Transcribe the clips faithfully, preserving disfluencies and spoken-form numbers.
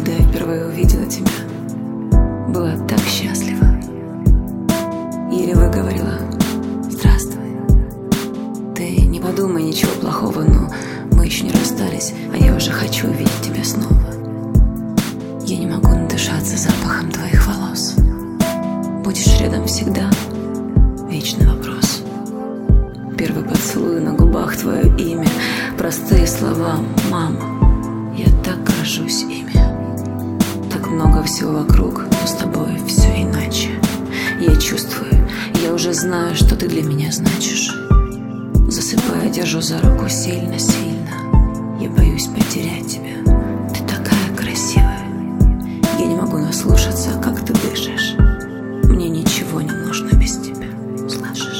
Когда я впервые увидела тебя, была так счастлива. Еле выговорила: здравствуй. Ты не подумай ничего плохого, но мы еще не расстались, а я уже хочу увидеть тебя снова. Я не могу надышаться запахом твоих волос. Будешь рядом всегда? Вечный вопрос. Первый поцелуй на губах, твое имя, простые слова: мама, я так горжусь ими. Так много всего вокруг, но с тобой все иначе. Я чувствую, я уже знаю, что ты для меня значишь. Засыпая, держу за руку сильно-сильно. Я боюсь потерять тебя. Ты такая красивая. Я не могу наслушаться, как ты дышишь. Мне ничего не нужно без тебя, слышишь?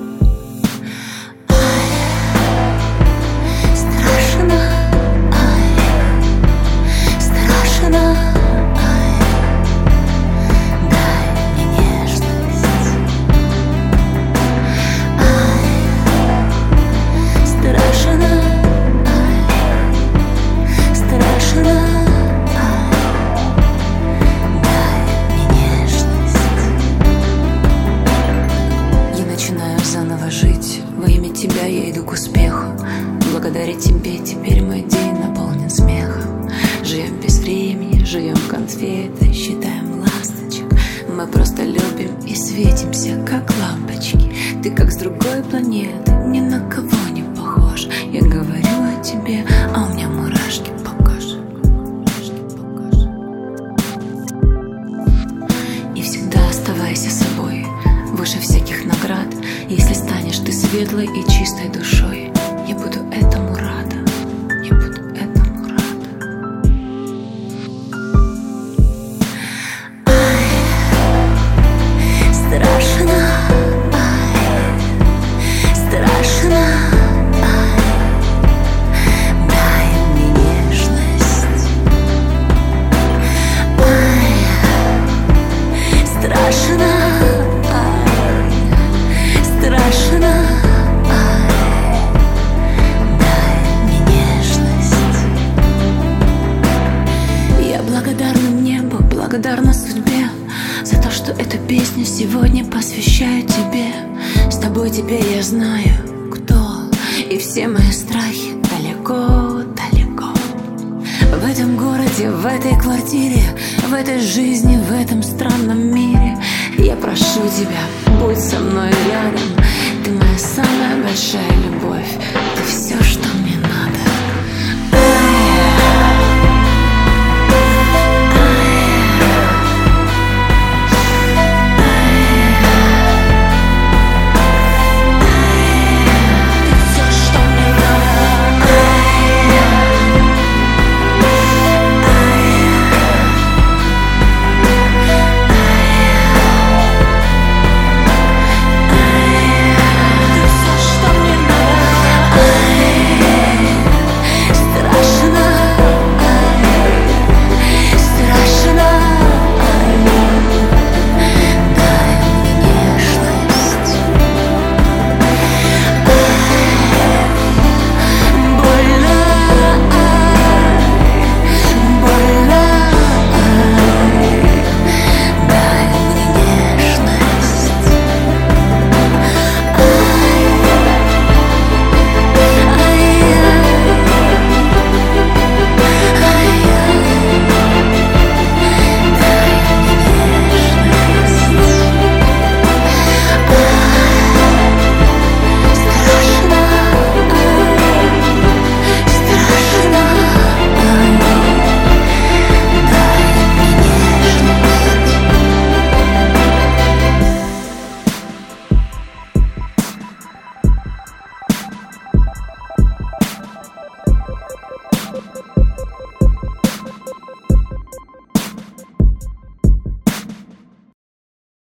Во имя тебя я иду к успеху. Благодаря тебе теперь мой день наполнен смехом. Живем без времени, живем конфеты, считаем ласточек. Мы просто любим и светимся, как лампочки. Ты как с другой планеты, ни на кого не похож. Я говорю о тебе, а у меня мурашки по коже. И всегда оставайся собой, выше всяких наград. Если станешь ты светлой и чистой душой, я буду этому рада, я буду этому рада. Ай, страшно, ай, страшно, ай, дай мне нежность. Ай, страшно. Страшно, ай, дай мне нежность. Я благодарна небу, благодарна судьбе за то, что эту песню сегодня посвящаю тебе. С тобой теперь я знаю, кто, и все мои страхи далеко, далеко. В этом городе, в этой квартире, в этой жизни, в этом странном мире я прошу тебя, будь со мной рядом. Ты моя самая большая любовь.